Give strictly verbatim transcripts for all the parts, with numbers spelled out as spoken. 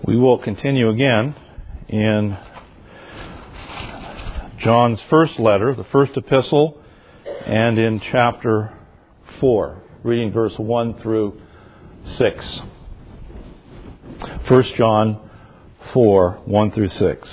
We will continue again in John's first letter, the first epistle, and in chapter four, reading verse one through six. First John four, one through six.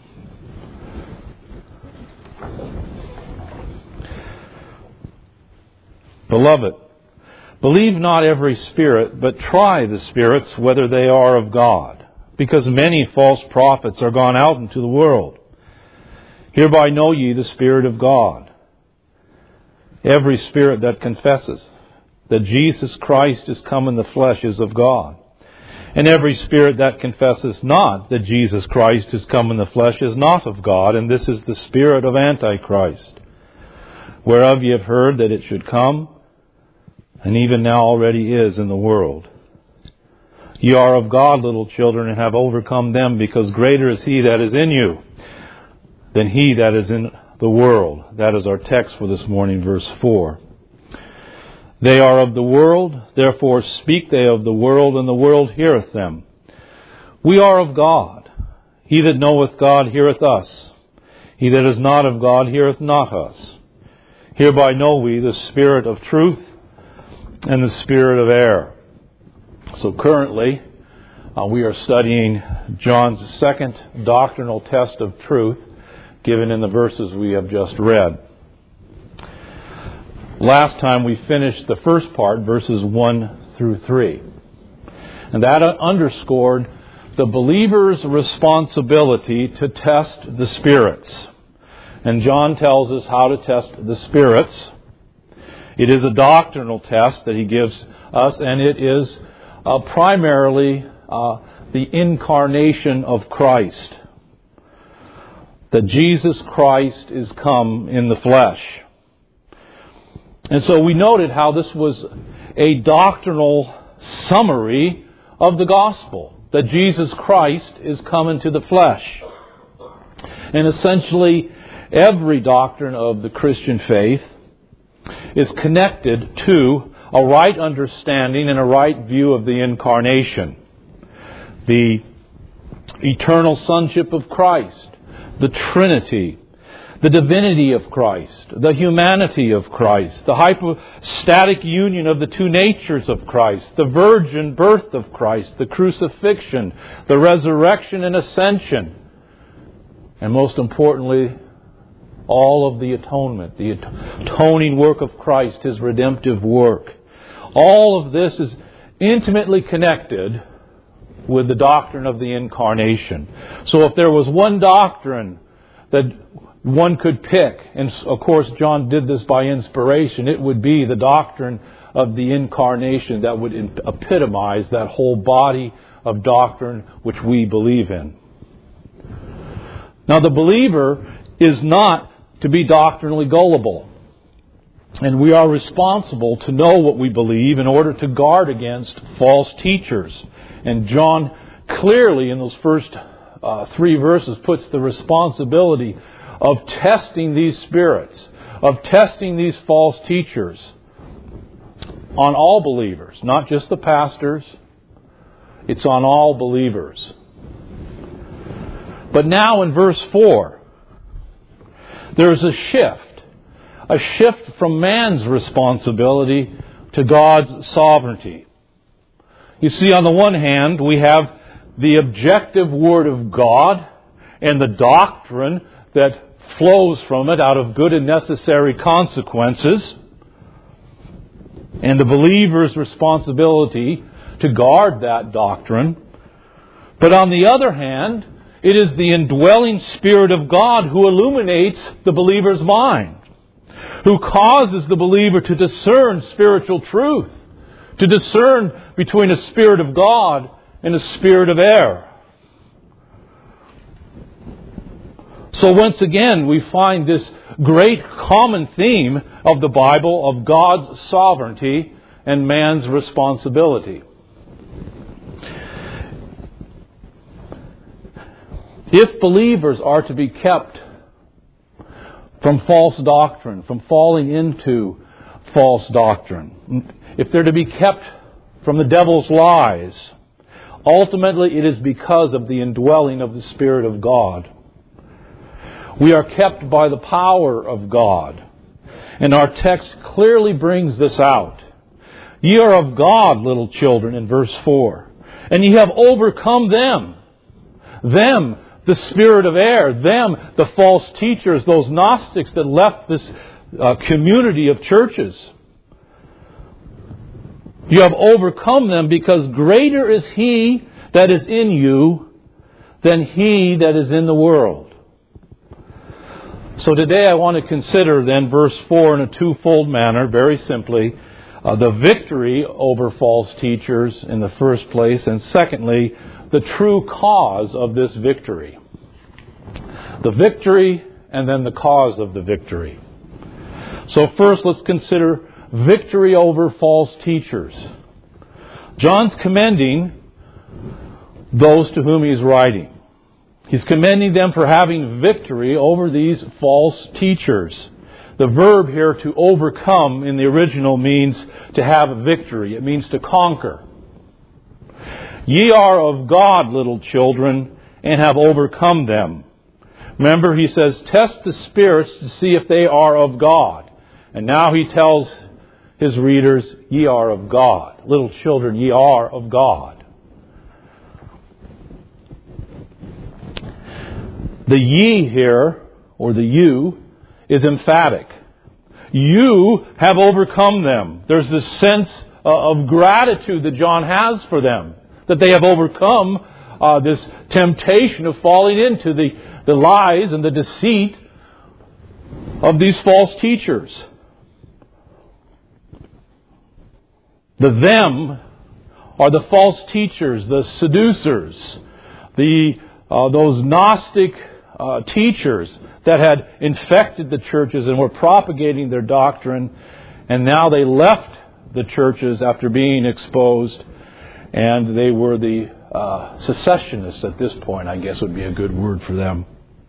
Beloved, believe not every spirit, but try the spirits whether they are of God, because many false prophets are gone out into the world. Hereby know ye the Spirit of God. Every spirit that confesses that Jesus Christ is come in the flesh is of God. And every spirit that confesses not that Jesus Christ is come in the flesh is not of God, and this is the spirit of Antichrist, whereof ye have heard that it should come, and even now already is in the world. Ye are of God, little children, and have overcome them, because greater is He that is in you than he that is in the world. That is our text for this morning, verse four. They are of the world, therefore speak they of the world, and the world heareth them. We are of God. He that knoweth God heareth us. He that is not of God heareth not us. Hereby know we the spirit of truth and the spirit of error. So currently, uh, we are studying John's second doctrinal test of truth, given in the verses we have just read. Last time we finished the first part, verses one through three. And that underscored the believer's responsibility to test the spirits. And John tells us how to test the spirits. It is a doctrinal test that he gives us, and it is uh, primarily uh, the incarnation of Christ. That Jesus Christ is come in the flesh. And so we noted how this was a doctrinal summary of the gospel. That Jesus Christ is come into the flesh. And essentially every doctrine of the Christian faith is connected to a right understanding and a right view of the incarnation. The eternal sonship of Christ. The Trinity, the divinity of Christ, the humanity of Christ, the hypostatic union of the two natures of Christ, the virgin birth of Christ, the crucifixion, the resurrection and ascension, and most importantly, all of the atonement, the atoning work of Christ, His redemptive work. All of this is intimately connected with the doctrine of the incarnation. So if there was one doctrine that one could pick, and of course John did this by inspiration, it would be the doctrine of the incarnation that would epitomize that whole body of doctrine which we believe in. Now the believer is not to be doctrinally gullible. And we are responsible to know what we believe in order to guard against false teachers. And John clearly in those first uh, three verses puts the responsibility of testing these spirits, of testing these false teachers on all believers, not just the pastors. It's on all believers. But now in verse four, there's a shift. A shift from man's responsibility to God's sovereignty. You see, on the one hand, we have the objective Word of God and the doctrine that flows from it out of good and necessary consequences, and the believer's responsibility to guard that doctrine. But on the other hand, it is the indwelling Spirit of God who illuminates the believer's mind, who causes the believer to discern spiritual truth, to discern between a spirit of God and a spirit of error. So once again, we find this great common theme of the Bible of God's sovereignty and man's responsibility. If believers are to be kept from false doctrine, from falling into false doctrine, if they're to be kept from the devil's lies, Ultimately, it is because of the indwelling of the Spirit of God. We are kept by the power of God. And our text clearly brings this out. Ye are of God, little children, in verse four. And ye have overcome them. Them, the spirit of error. Them, the false teachers, those Gnostics that left this uh, community of churches. You have overcome them because greater is He that is in you than he that is in the world. So today I want to consider then verse four in a twofold manner, very simply. Uh, the victory over false teachers in the first place, and secondly, the true cause of this victory. The victory and then the cause of the victory. So first let's consider victory over false teachers. John's commending those to whom he's writing. He's commending them for having victory over these false teachers. The verb here, to overcome, in the original means to have victory. It means to conquer. Ye are of God, little children, and have overcome them. Remember, he says, test the spirits to see if they are of God. And now he tells his readers, ye are of God. Little children, ye are of God. The ye here, or the you, is emphatic. You have overcome them. There's this sense of gratitude that John has for them. That they have overcome uh, this temptation of falling into the, the lies and the deceit of these false teachers. The them are the false teachers, the seducers, the uh, those Gnostic uh, teachers that had infected the churches and were propagating their doctrine, and now they left the churches after being exposed, and they were the uh, secessionists at this point, I guess would be a good word for them.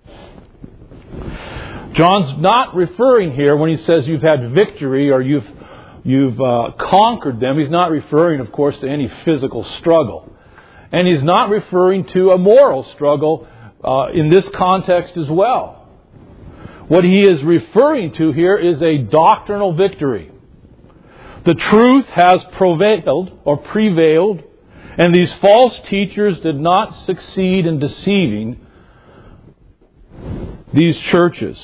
John's not referring here when he says you've had victory or you've you've uh, conquered them. He's not referring, of course, to any physical struggle. And he's not referring to a moral struggle uh, in this context as well. What he is referring to here is a doctrinal victory. The truth has prevailed or prevailed, and these false teachers did not succeed in deceiving these churches.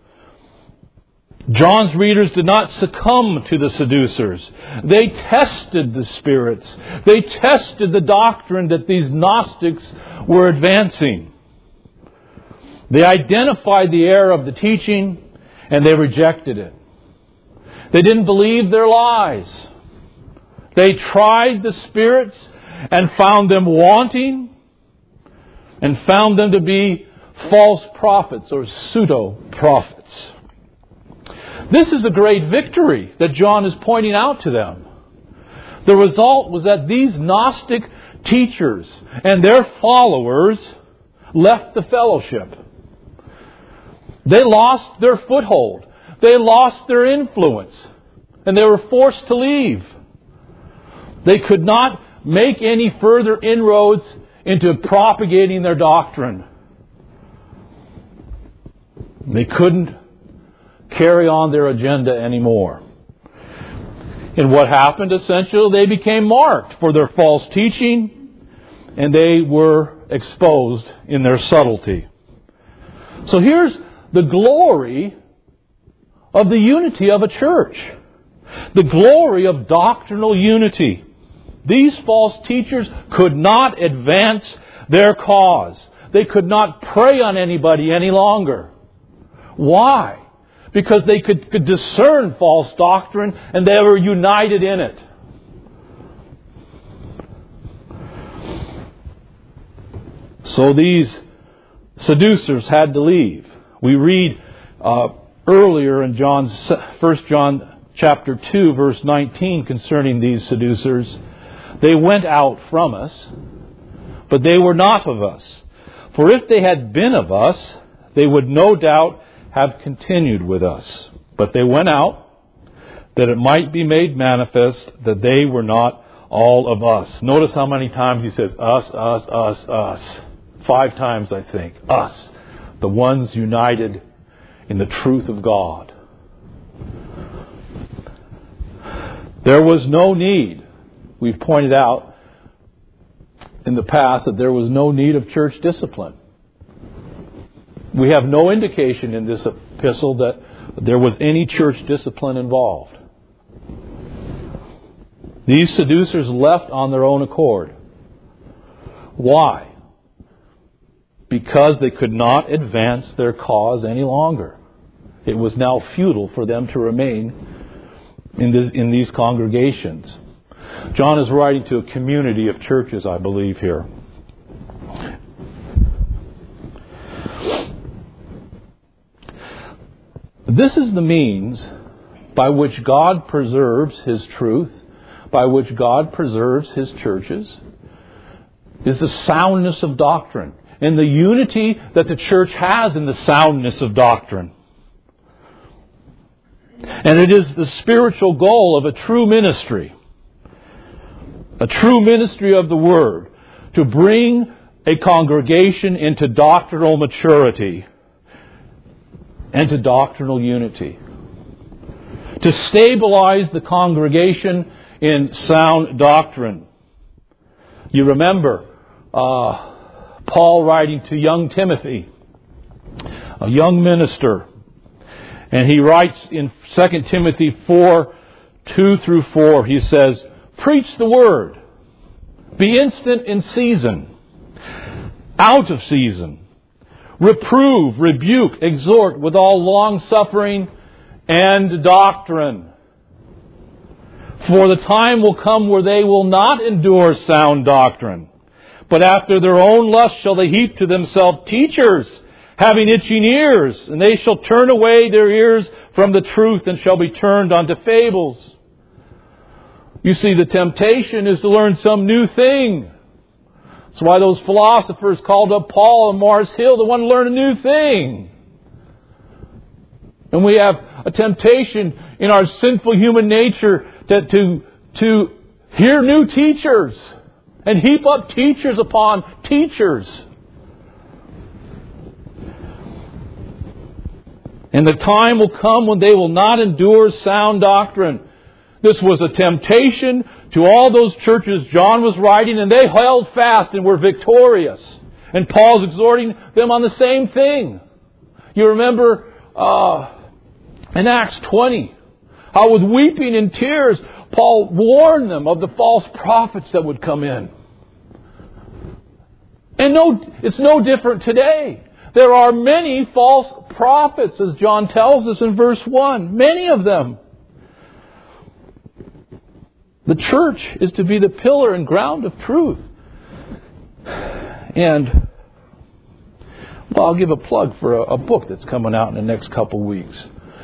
John's readers did not succumb to the seducers. They tested the spirits. They tested the doctrine that these Gnostics were advancing. They identified the error of the teaching and they rejected it. They didn't believe their lies. They tried the spirits and found them wanting and found them to be false prophets or pseudo-prophets. This is a great victory that John is pointing out to them. The result was that these Gnostic teachers and their followers left the fellowship. They lost their foothold. They lost their influence. And they were forced to leave. They could not make any further inroads into propagating their doctrine. They couldn't carry on their agenda anymore. And what happened? Essentially, they became marked for their false teaching, and they were exposed in their subtlety. So here's the glory of the unity of a church. The glory of doctrinal unity. These false teachers could not advance their cause. They could not prey on anybody any longer. Why? Because they could, could discern false doctrine and they were united in it. So these seducers had to leave. We read uh, earlier in John's First John chapter two, verse nineteen, concerning these seducers. They went out from us, but they were not of us. For if they had been of us, they would no doubt have continued with us. But they went out, that it might be made manifest that they were not all of us. Notice how many times he says, us, us, us, us. Five times, I think. Us. The ones united in the truth of God. There was no need. We've pointed out in the past that there was no need of church discipline. We have no indication in this epistle that there was any church discipline involved. These seducers left on their own accord. Why? Because they could not advance their cause any longer. It was now futile for them to remain in, this, in these congregations. John is writing to a community of churches, I believe, here. This is the means by which God preserves His truth, by which God preserves His churches, is the soundness of doctrine and the unity that the church has in the soundness of doctrine. And it is the spiritual goal of a true ministry, a true ministry of the Word, to bring a congregation into doctrinal maturity and to doctrinal unity. To stabilize the congregation in sound doctrine. You remember uh, Paul writing to young Timothy, a young minister. And he writes in Second Timothy four, two through four, he says, preach the word. Be instant in season. Out of season. Reprove, rebuke, exhort with all long-suffering and doctrine. For the time will come where they will not endure sound doctrine, but after their own lust shall they heap to themselves teachers, having itching ears, and they shall turn away their ears from the truth and shall be turned unto fables. You see, the temptation is to learn some new thing. That's why those philosophers called up Paul and Mars Hill to want to learn a new thing. And we have a temptation in our sinful human nature to, to, to hear new teachers and heap up teachers upon teachers. And the time will come when they will not endure sound doctrine. This was a temptation to all those churches John was writing, and they held fast and were victorious. And Paul's exhorting them on the same thing. You remember uh, in Acts twenty, how with weeping and tears, Paul warned them of the false prophets that would come in. And no, it's no different today. There are many false prophets, as John tells us in verse one. Many of them. The church is to be the pillar and ground of truth. And, well, I'll give a plug for a, a book that's coming out in the next couple weeks.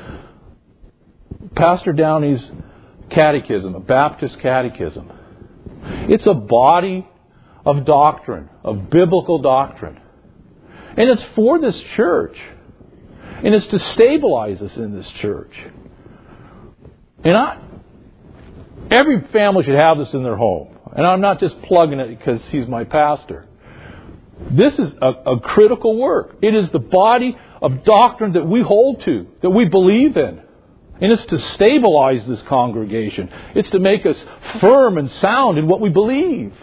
Pastor Downey's Catechism, a Baptist Catechism. It's a body of doctrine, of biblical doctrine. And it's for this church. And it's to stabilize us in this church. And I... Every family should have this in their home. And I'm not just plugging it because he's my pastor. This is a, a critical work. It is the body of doctrine that we hold to, that we believe in. And it's to stabilize this congregation. It's to make us firm and sound in what we believe.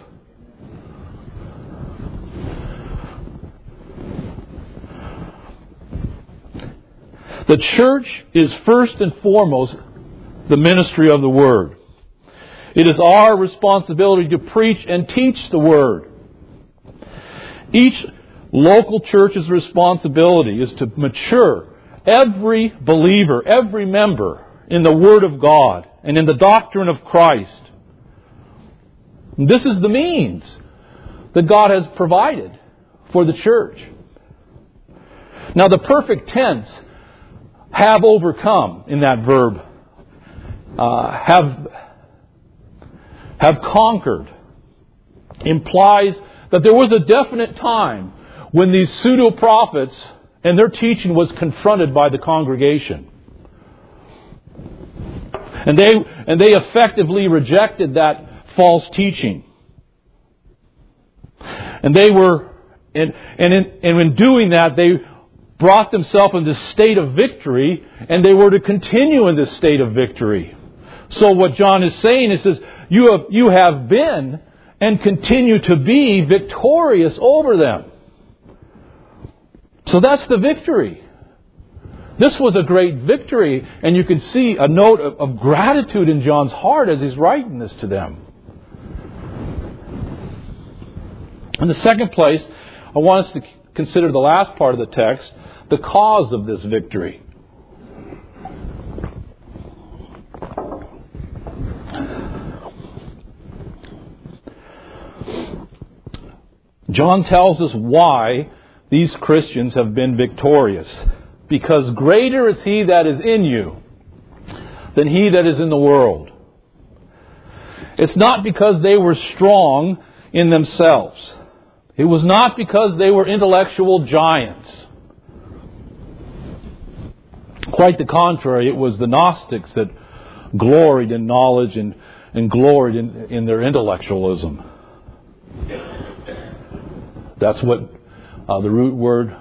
The church is first and foremost the ministry of the Word. It is our responsibility to preach and teach the Word. Each local church's responsibility is to mature every believer, every member in the Word of God and in the doctrine of Christ. And this is the means that God has provided for the church. Now, the perfect tense, have overcome, in that verb, uh, have... have conquered, implies that there was a definite time when these pseudo-prophets and their teaching was confronted by the congregation. And they, and they effectively rejected that false teaching. And they were, and, and, in, and in doing that, they brought themselves in this state of victory, and they were to continue in this state of victory. So what John is saying is, is you have, you have been and continue to be victorious over them. So that's the victory. This was a great victory, and you can see a note of, of gratitude in John's heart as he's writing this to them. In the second place, I want us to consider the last part of the text, the cause of this victory. John tells us why these Christians have been victorious. Because greater is He that is in you than he that is in the world. It's not because they were strong in themselves. It was not because they were intellectual giants. Quite the contrary, it was the Gnostics that gloried in knowledge and, and gloried in, in their intellectualism. That's what uh, the root word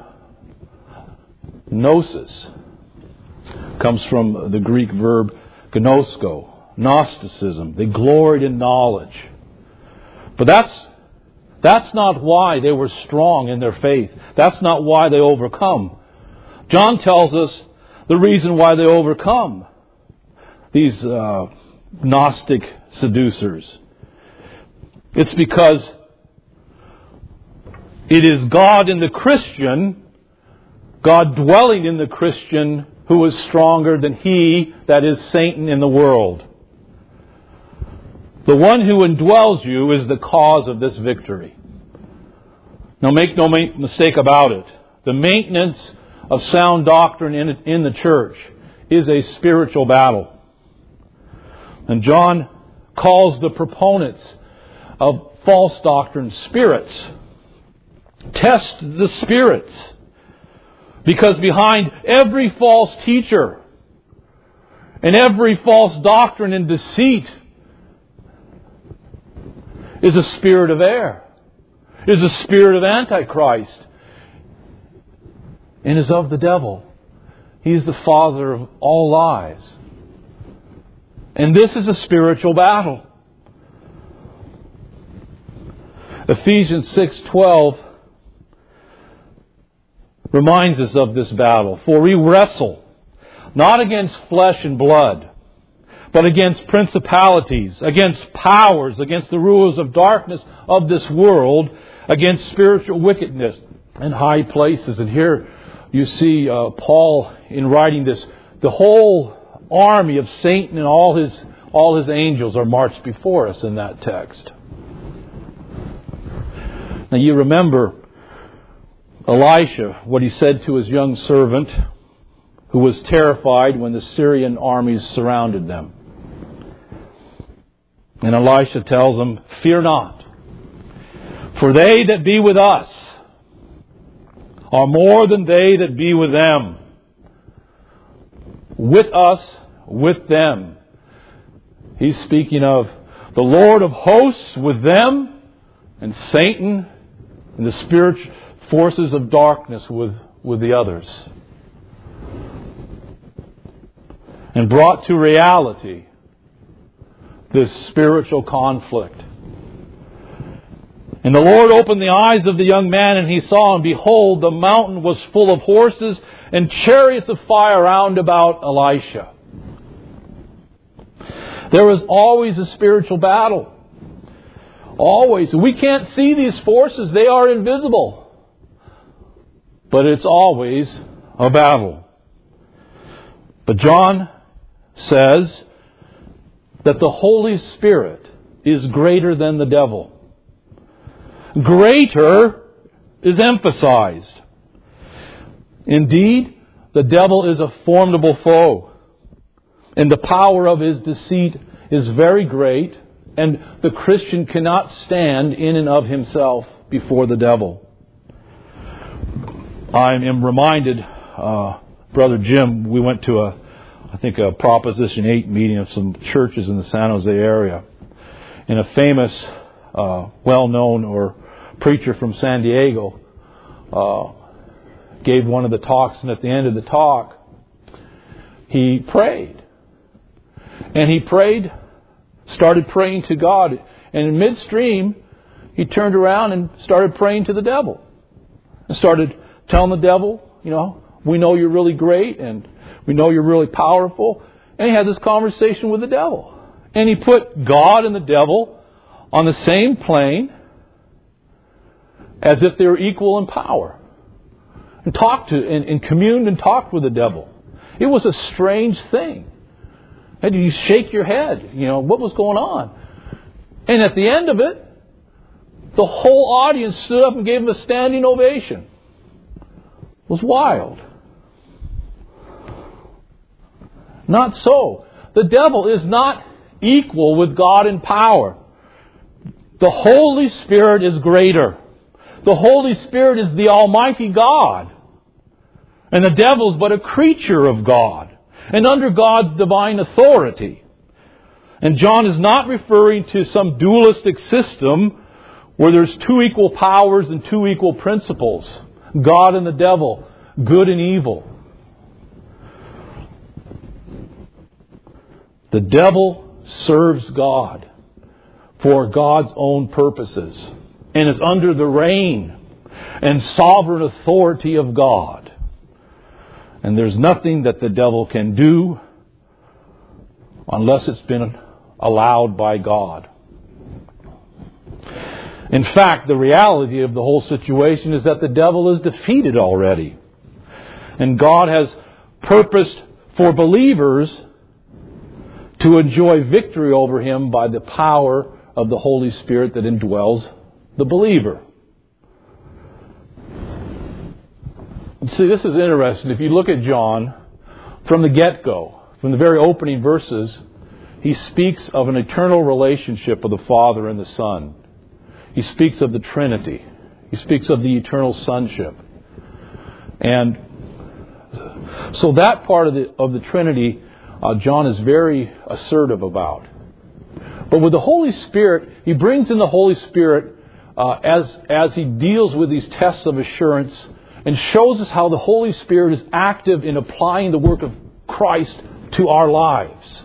gnosis comes from, the Greek verb gnosko, Gnosticism. They gloried in knowledge. But that's that's not why they were strong in their faith. That's not why they overcome. John tells us the reason why they overcome these uh, Gnostic seducers. It's because it is God in the Christian, God dwelling in the Christian, who is stronger than he that is Satan in the world. The one who indwells you is the cause of this victory. Now make no mistake about it. The maintenance of sound doctrine in, in the church is a spiritual battle. And John calls the proponents of false doctrine spirits. Test the spirits. Because behind every false teacher and every false doctrine and deceit is a spirit of error, is a spirit of Antichrist, and is of the devil. He is the father of all lies. And this is a spiritual battle. Ephesians six twelve reminds us of this battle. For we wrestle not against flesh and blood, but against principalities, against powers, against the rulers of darkness of this world, against spiritual wickedness in high places. And here you see uh, Paul, in writing this, the whole army of Satan and all his all his angels are marched before us in that text. Now you remember Elisha, what he said to his young servant, who was terrified when the Syrian armies surrounded them. And Elisha tells him, "Fear not, for they that be with us are more than they that be with them. With us, with them." He's speaking of the Lord of hosts with them, and Satan and the spiritual forces of darkness with, with the others. And brought to reality this spiritual conflict. And the Lord opened the eyes of the young man, and he saw, and behold, the mountain was full of horses and chariots of fire round about Elisha. There was always a spiritual battle. Always. We can't see these forces. They are invisible. But it's always a battle. But John says that the Holy Spirit is greater than the devil. Greater is emphasized. Indeed, the devil is a formidable foe, and the power of his deceit is very great, and the Christian cannot stand in and of himself before the devil. I am reminded, uh, Brother Jim, we went to a, I think a Proposition eight meeting of some churches in the San Jose area. in a famous, uh, well-known or preacher from San Diego, uh, gave one of the talks, and at the end of the talk, he prayed. And he prayed, started praying to God, and in midstream, he turned around and started praying to the devil. And started telling the devil, you know, we know you're really great, and we know you're really powerful. And he had this conversation with the devil. And he put God and the devil on the same plane as if they were equal in power. And talked to, and, and communed and talked with the devil. It was a strange thing. And you shake your head, you know, what was going on? And at the end of it, the whole audience stood up and gave him a standing ovation. It was wild. Not so. The devil is not equal with God in power. The Holy Spirit is greater. The Holy Spirit is the Almighty God. And the devil is but a creature of God and under God's divine authority. And John is not referring to some dualistic system where there's two equal powers and two equal principles. God and the devil, good and evil. The devil serves God for God's own purposes and is under the reign and sovereign authority of God. And there's nothing that the devil can do unless it's been allowed by God. In fact, the reality of the whole situation is that the devil is defeated already. And God has purposed for believers to enjoy victory over him by the power of the Holy Spirit that indwells the believer. See, this is interesting. If you look at John, from the get-go, from the very opening verses, he speaks of an eternal relationship with the Father and the Son. He speaks of the Trinity. He speaks of the eternal sonship. And so that part of the, of the Trinity, uh, John is very assertive about. But with the Holy Spirit, he brings in the Holy Spirit uh, as, as he deals with these tests of assurance and shows us how the Holy Spirit is active in applying the work of Christ to our lives.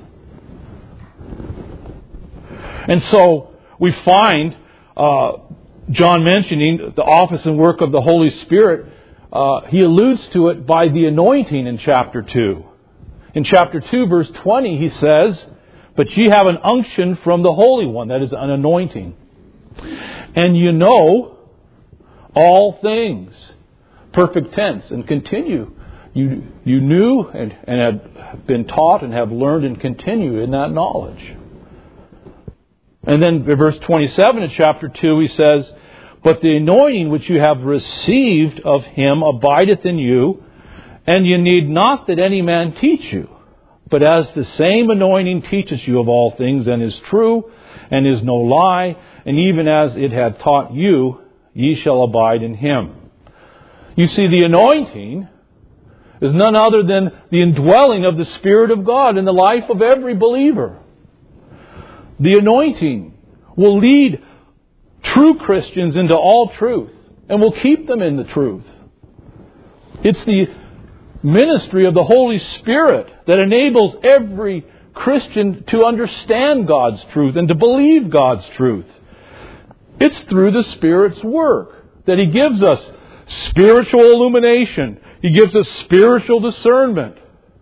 And so we find uh, John mentioning the office and work of the Holy Spirit. Uh, he alludes to it by the anointing in chapter two. In chapter two, verse twenty, he says, "But ye have an unction from the Holy One," that is an anointing. "And you know all things." Perfect tense, and continue. You you knew and, and have been taught and have learned and continue in that knowledge. And then in verse twenty-seven of chapter two, he says, "But the anointing which you have received of him abideth in you, and you need not that any man teach you. But as the same anointing teaches you of all things, and is true, and is no lie, and even as it hath taught you, ye shall abide in him." You see, the anointing is none other than the indwelling of the Spirit of God in the life of every believer. The anointing will lead true Christians into all truth and will keep them in the truth. It's the ministry of the Holy Spirit that enables every Christian to understand God's truth and to believe God's truth. It's through the Spirit's work that He gives us spiritual illumination. He gives us spiritual discernment.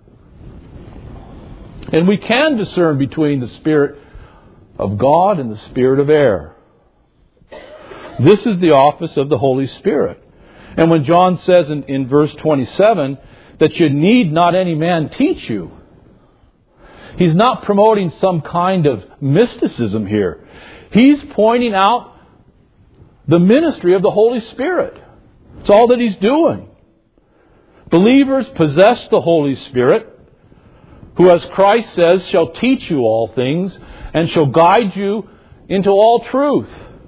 And we can discern between the Spirit of God and the spirit of error. This is the office of the Holy Spirit. And when John says in, in verse twenty-seven that you need not any man teach you, he's not promoting some kind of mysticism here. He's pointing out the ministry of the Holy Spirit. It's all that he's doing. Believers possess the Holy Spirit, who, as Christ says, shall teach you all things and shall guide you into all truth.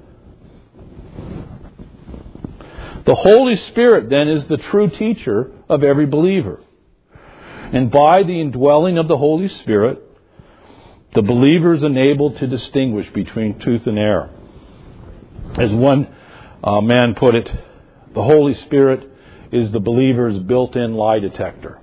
The Holy Spirit, then, is the true teacher of every believer. And by the indwelling of the Holy Spirit, The believer is enabled to distinguish between truth and error. As one uh, man put it, the Holy Spirit is the believer's built-in lie detector.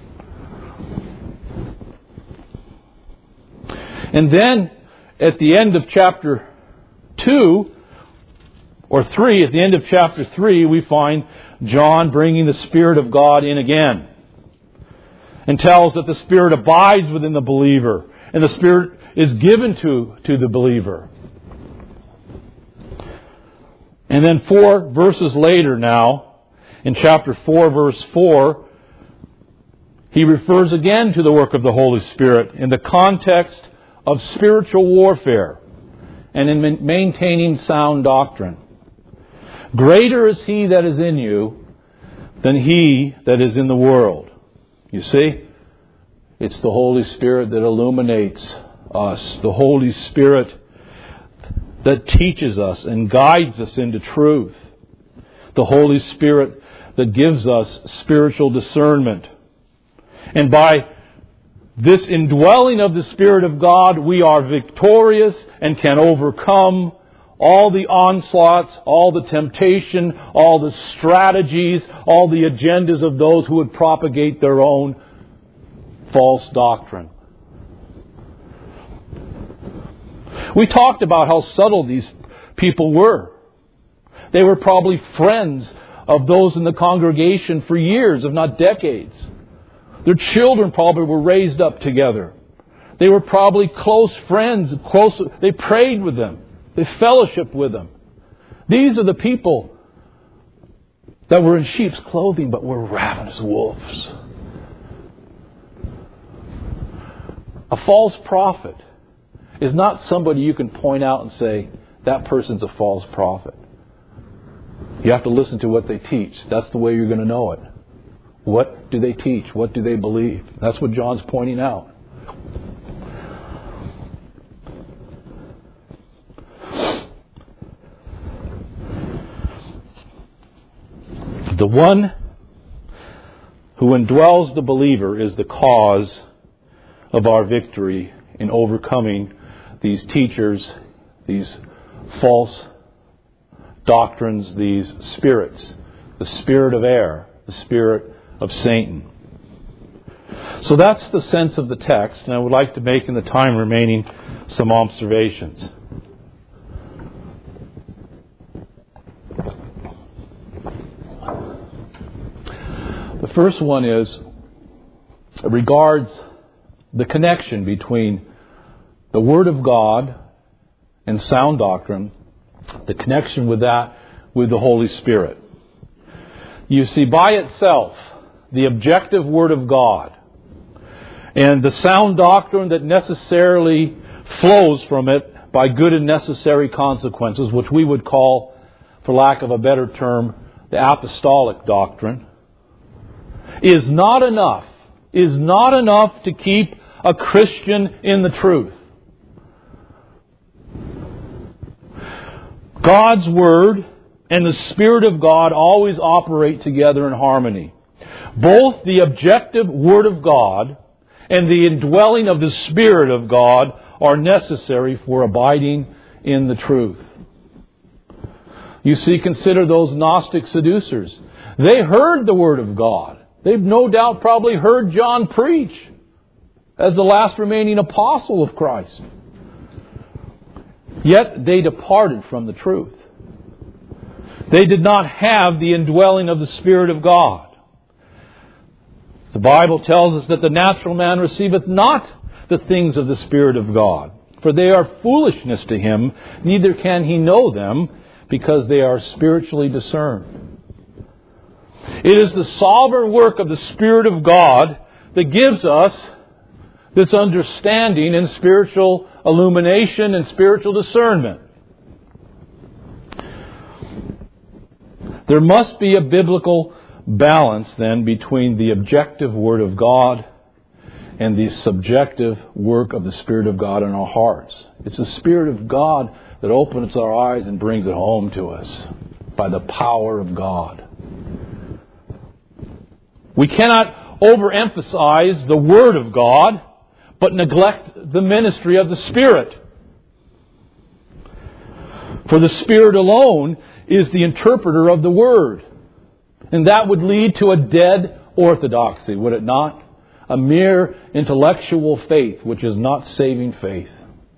And then, at the end of chapter two, or three, at the end of chapter three, we find John bringing the Spirit of God in again. And tells that the Spirit abides within the believer. And the Spirit is given to, to the believer. And then four verses later now, in chapter four, verse four, he refers again to the work of the Holy Spirit in the context of spiritual warfare and in maintaining sound doctrine. Greater is He that is in you than he that is in the world. You see, it's the Holy Spirit that illuminates us. The Holy Spirit that teaches us and guides us into truth. The Holy Spirit that gives us spiritual discernment. And by this indwelling of the Spirit of God, we are victorious and can overcome all the onslaughts, all the temptation, all the strategies, all the agendas of those who would propagate their own false doctrine. We talked about how subtle these people were. They were probably friends of those in the congregation for years, if not decades. Their children probably were raised up together. They were probably close friends. Close, they prayed with them. They fellowshiped with them. These are the people that were in sheep's clothing but were ravenous wolves. A false prophet is not somebody you can point out and say, that person's a false prophet. You have to listen to what they teach. That's the way you're going to know it. What do they teach? What do they believe? That's what John's pointing out. The one who indwells the believer is the cause of our victory in overcoming these teachers, these false doctrines, these spirits, the spirit of error, the spirit of Satan. So that's the sense of the text, and I would like to make in the time remaining some observations. The first one is, it regards the connection between the Word of God and sound doctrine, the connection with that with the Holy Spirit. You see, by itself, the objective Word of God and the sound doctrine that necessarily flows from it by good and necessary consequences, which we would call, for lack of a better term, the apostolic doctrine, is not enough, is not enough to keep a Christian in the truth. God's Word and the Spirit of God always operate together in harmony. Both the objective Word of God and the indwelling of the Spirit of God are necessary for abiding in the truth. You see, consider those Gnostic seducers. They heard the Word of God. They've no doubt probably heard John preach as the last remaining apostle of Christ. Yet they departed from the truth. They did not have the indwelling of the Spirit of God. The Bible tells us that the natural man receiveth not the things of the Spirit of God, for they are foolishness to him, neither can he know them, because they are spiritually discerned. It is the sovereign work of the Spirit of God that gives us this understanding and spiritual illumination and spiritual discernment. There must be a biblical balance then between the objective Word of God and the subjective work of the Spirit of God in our hearts. It's the Spirit of God that opens our eyes and brings it home to us by the power of God. We cannot overemphasize the Word of God, but neglect the ministry of the Spirit. For the Spirit alone is the interpreter of the Word. And that would lead to a dead orthodoxy, would it not? A mere intellectual faith, which is not saving faith.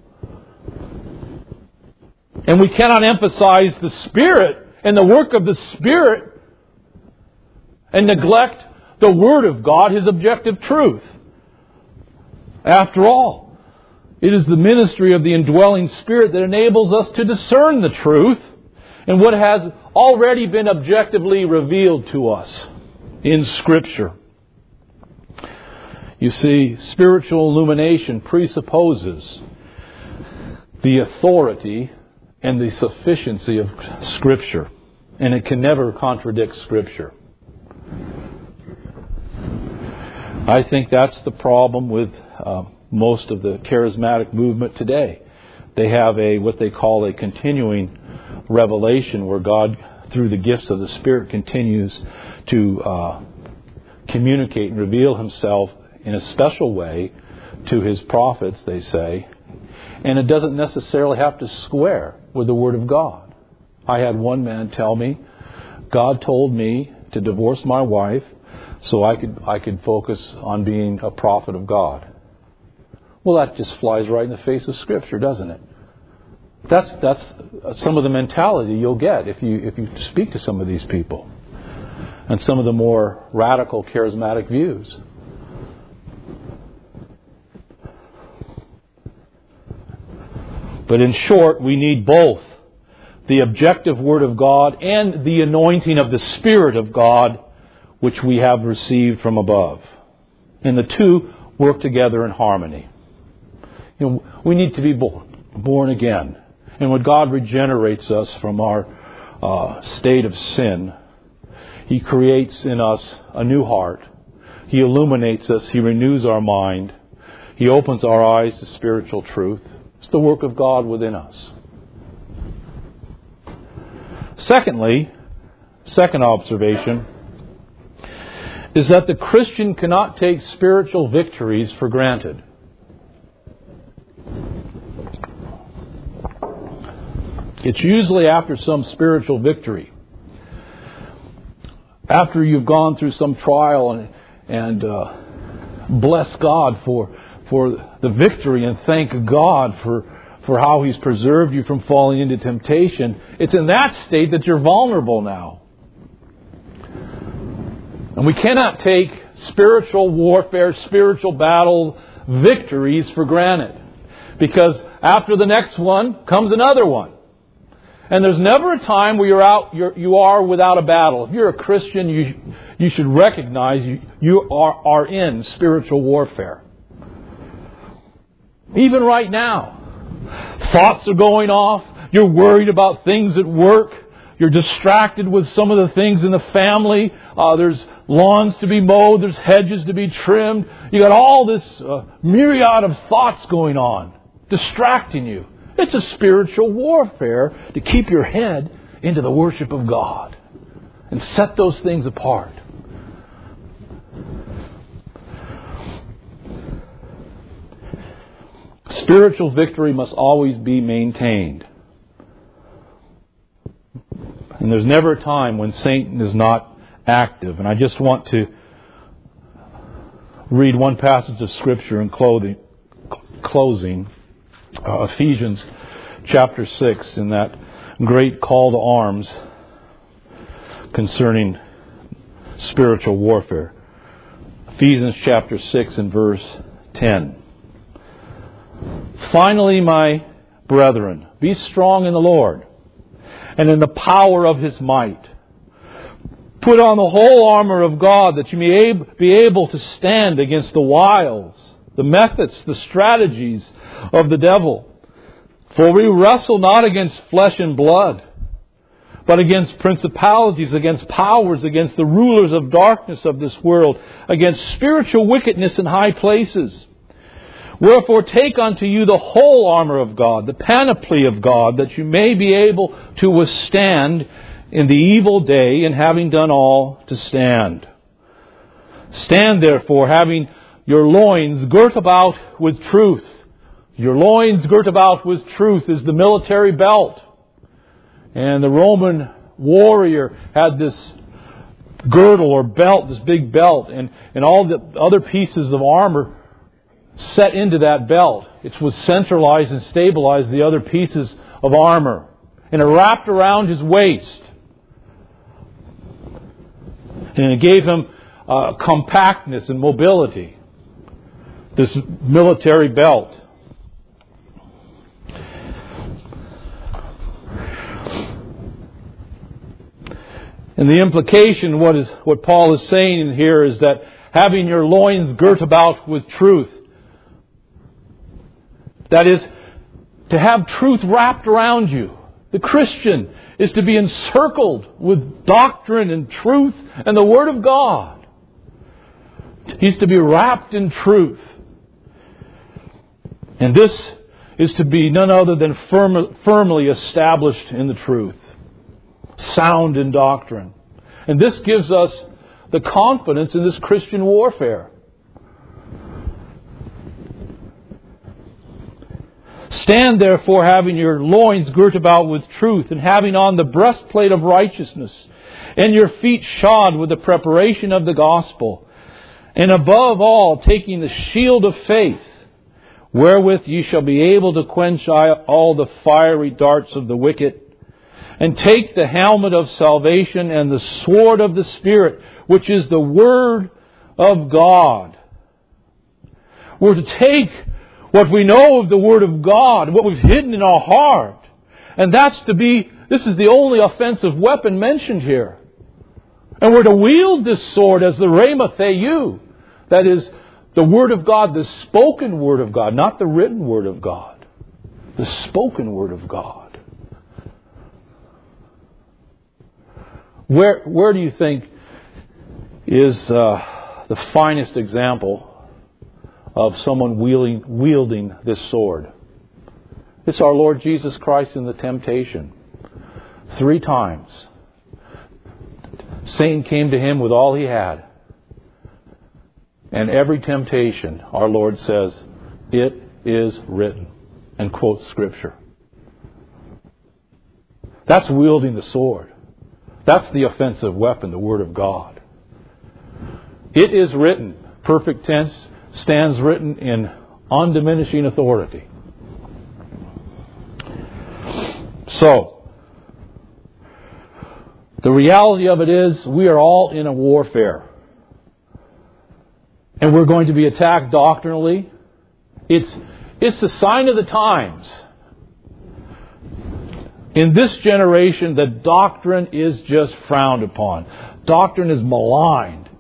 And we cannot emphasize the Spirit and the work of the Spirit and neglect the Word of God, His objective truth. After all, it is the ministry of the indwelling Spirit that enables us to discern the truth and what has already been objectively revealed to us in Scripture. You see, spiritual illumination presupposes the authority and the sufficiency of Scripture. And it can never contradict Scripture. I think that's the problem with uh, most of the charismatic movement today. They have a what they call a continuing revelation where God, through the gifts of the Spirit, continues to uh, communicate and reveal Himself in a special way to His prophets, they say. And it doesn't necessarily have to square with the Word of God. I had one man tell me, God told me to divorce my wife so I could I could focus on being a prophet of God. Well, that just flies right in the face of Scripture, doesn't it? That's that's some of the mentality you'll get if you if you speak to some of these people, and some of the more radical charismatic views. But in short, we need both the objective Word of God and the anointing of the Spirit of God, which we have received from above. And the two work together in harmony. You know, we need to be born, born again. And when God regenerates us from our uh, state of sin, He creates in us a new heart. He illuminates us. He renews our mind. He opens our eyes to spiritual truth. It's the work of God within us. Secondly, second observation is that the Christian cannot take spiritual victories for granted. It's usually after some spiritual victory. After you've gone through some trial and, and uh, bless God for for the victory and thank God for, for how He's preserved you from falling into temptation. It's in that state that you're vulnerable now. And we cannot take spiritual warfare, spiritual battle victories for granted. Because after the next one comes another one. And there's never a time where you're out, you're, you are without a battle. If you're a Christian, you, you should recognize you, you are, are in spiritual warfare. Even right now, thoughts are going off. You're worried about things at work. You're distracted with some of the things in the family. Uh, there's lawns to be mowed. There's hedges to be trimmed. You got all this uh, myriad of thoughts going on, distracting you. It's a spiritual warfare to keep your head into the worship of God and set those things apart. Spiritual victory must always be maintained. And there's never a time when Satan is not active. And I just want to read one passage of Scripture in closing. Uh, Ephesians chapter six, in that great call to arms concerning spiritual warfare. Ephesians chapter six and verse ten. Finally, my brethren, be strong in the Lord and in the power of His might. Put on the whole armor of God that you may be able to stand against the wiles, the methods, the strategies of the devil. For we wrestle not against flesh and blood, but against principalities, against powers, against the rulers of darkness of this world, against spiritual wickedness in high places. Wherefore take unto you the whole armor of God, the panoply of God, that you may be able to withstand in the evil day, and having done all, to stand. Stand therefore, having your loins girt about with truth. Your loins girt about with truth is the military belt. And the Roman warrior had this girdle or belt, this big belt, and, and all the other pieces of armor set into that belt. It was centralized and stabilized the other pieces of armor. And it wrapped around his waist. And it gave him uh, compactness and mobility. This military belt. And the implication, what is what Paul is saying here, is that having your loins girt about with truth, that is, to have truth wrapped around you. The Christian is to be encircled with doctrine and truth and the Word of God. He's to be wrapped in truth. And this is to be none other than firm, firmly established in the truth. Sound in doctrine. And this gives us the confidence in this Christian warfare. Stand therefore, having your loins girt about with truth, and having on the breastplate of righteousness, and your feet shod with the preparation of the gospel, and above all, taking the shield of faith, wherewith ye shall be able to quench all the fiery darts of the wicked, and take the helmet of salvation and the sword of the Spirit, which is the Word of God. We're to take what we know of the Word of God, what we've hidden in our heart. And that's to be, this is the only offensive weapon mentioned here. And we're to wield this sword as the Rhema Theou. That is, the Word of God, the spoken Word of God, not the written Word of God. The spoken Word of God. Where, where do you think is uh, the finest example of someone wielding, wielding this sword? It's our Lord Jesus Christ in the temptation. Three times, Satan came to Him with all he had. And every temptation, our Lord says, "It is written," and quotes Scripture. That's wielding the sword. That's the offensive weapon, the Word of God. It is written, perfect tense, stands written in undiminishing authority. So, the reality of it is, we are all in a warfare. And we're going to be attacked doctrinally. It's, it's the sign of the times. In this generation, the doctrine is just frowned upon. Doctrine is maligned.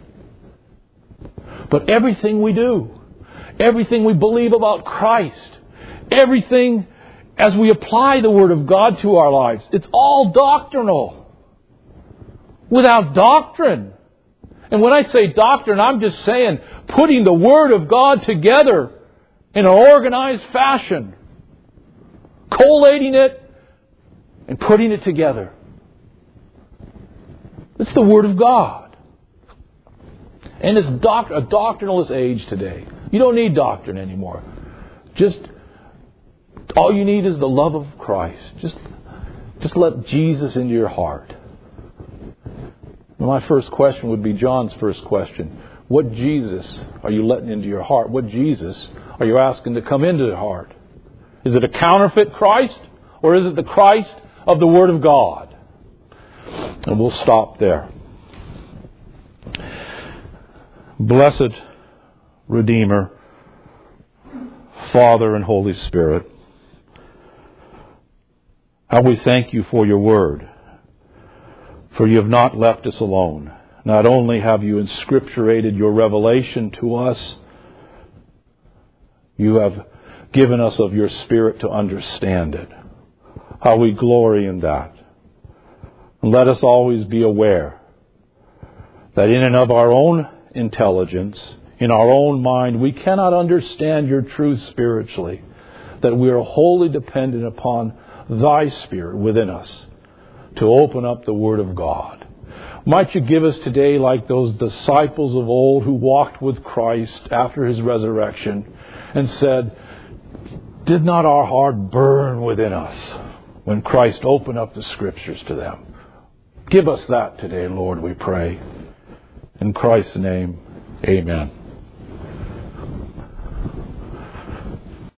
But everything we do, everything we believe about Christ, everything as we apply the Word of God to our lives, it's all doctrinal. Without doctrine. And when I say doctrine, I'm just saying putting the Word of God together in an organized fashion. Collating it and putting it together. It's the Word of God. And it's doc- a doctrinalist age today. You don't need doctrine anymore. Just, all you need is the love of Christ. Just, just let Jesus into your heart. My first question would be John's first question. What Jesus are you letting into your heart? What Jesus are you asking to come into your heart? Is it a counterfeit Christ? Or is it the Christ of the Word of God? And we'll stop there. Blessed Redeemer, Father and Holy Spirit, how we thank you for your Word. For you have not left us alone. Not only have you inscripturated your revelation to us, you have given us of your Spirit to understand it. How we glory in that. And let us always be aware that in and of our own intelligence, in our own mind, we cannot understand your truth spiritually. That we are wholly dependent upon thy Spirit within us to open up the Word of God. Might you give us today, like those disciples of old who walked with Christ after His resurrection and said, did not our heart burn within us when Christ opened up the Scriptures to them? Give us that today, Lord, we pray. In Christ's name, amen.